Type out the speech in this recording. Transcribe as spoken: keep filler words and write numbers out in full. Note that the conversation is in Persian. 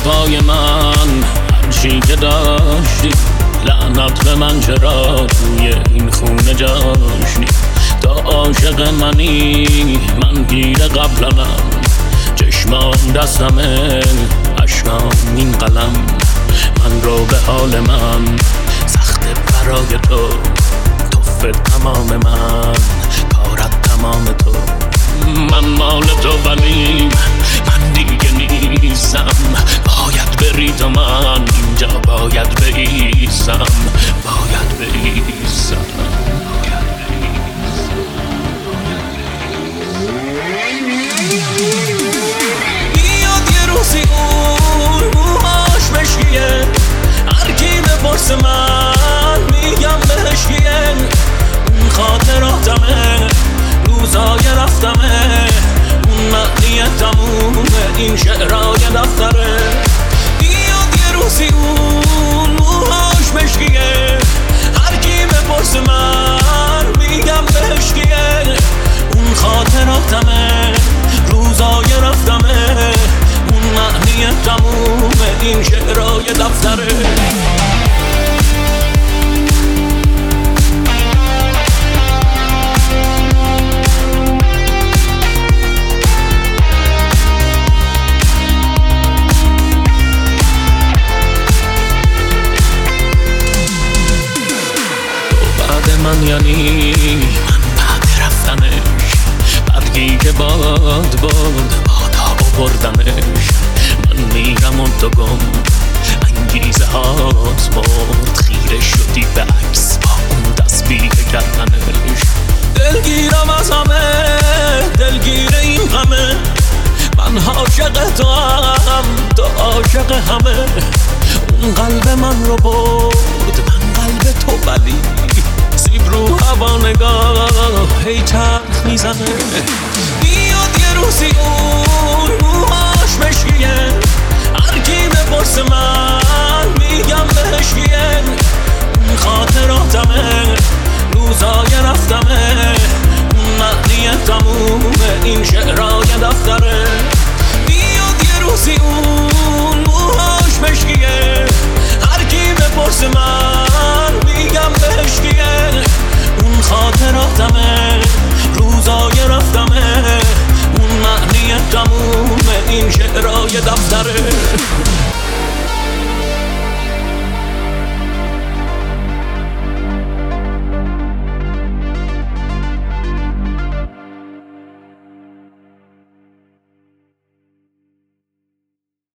پای من هرچی که داشتی، لعنت به من چرا توی این خونه جاشتی. تا عاشق منی من گیر قبلنم، چشمام دستمه اشکام این قلم. من رو به حال من سخت برای تو، توفت تمام من کارت تمام تو. من مال تو ولی من دیگه نیستم، باید بری تو من اینجا باید بایستم، باید بایستم. بیاد یه روزی اون موهاش مشکیه، هر کی بپرسه من میگم بهش کیه. اون خاطراتمه روزای رفتمه، اون معنی تمومه این شعرهای دفتره. بیاد یه روزی اون موهاش مشکیه، هر کی بپرسه من میگم بهش کیه. اون خاطراتمه روزای رفتمه، اون معنی تمومه این شعرهای دفتره. من یعنی من بعد رفتنش، برگی که باد باد بادا بردنش. من میرم اون تو گم انگیزه هات مرد، خیره شدی به عکس با اون تسبیح کردنش. دلگیرم از همه دلگیر این همه، من عاشق تو هم تو عاشق همه. اون قلب من رو برد من قلب تو ولی سیب رو هوا نگاه هی چرخ میزنه. بیاد یه روزی اون موهاش مشکیه، هر کی بپرسه من میگم بهش کیه. اون خاطراتمه روزای رفتمه، اون معنی تمومه این شعرهای دفتره. بیاد یه روزی اون موهاش مشکیه، هر کی بپرسه من میگم بهش کیه. اون خاطراتمه روزای رفتمه، اون معنی تمومه این شعرهای دفتره.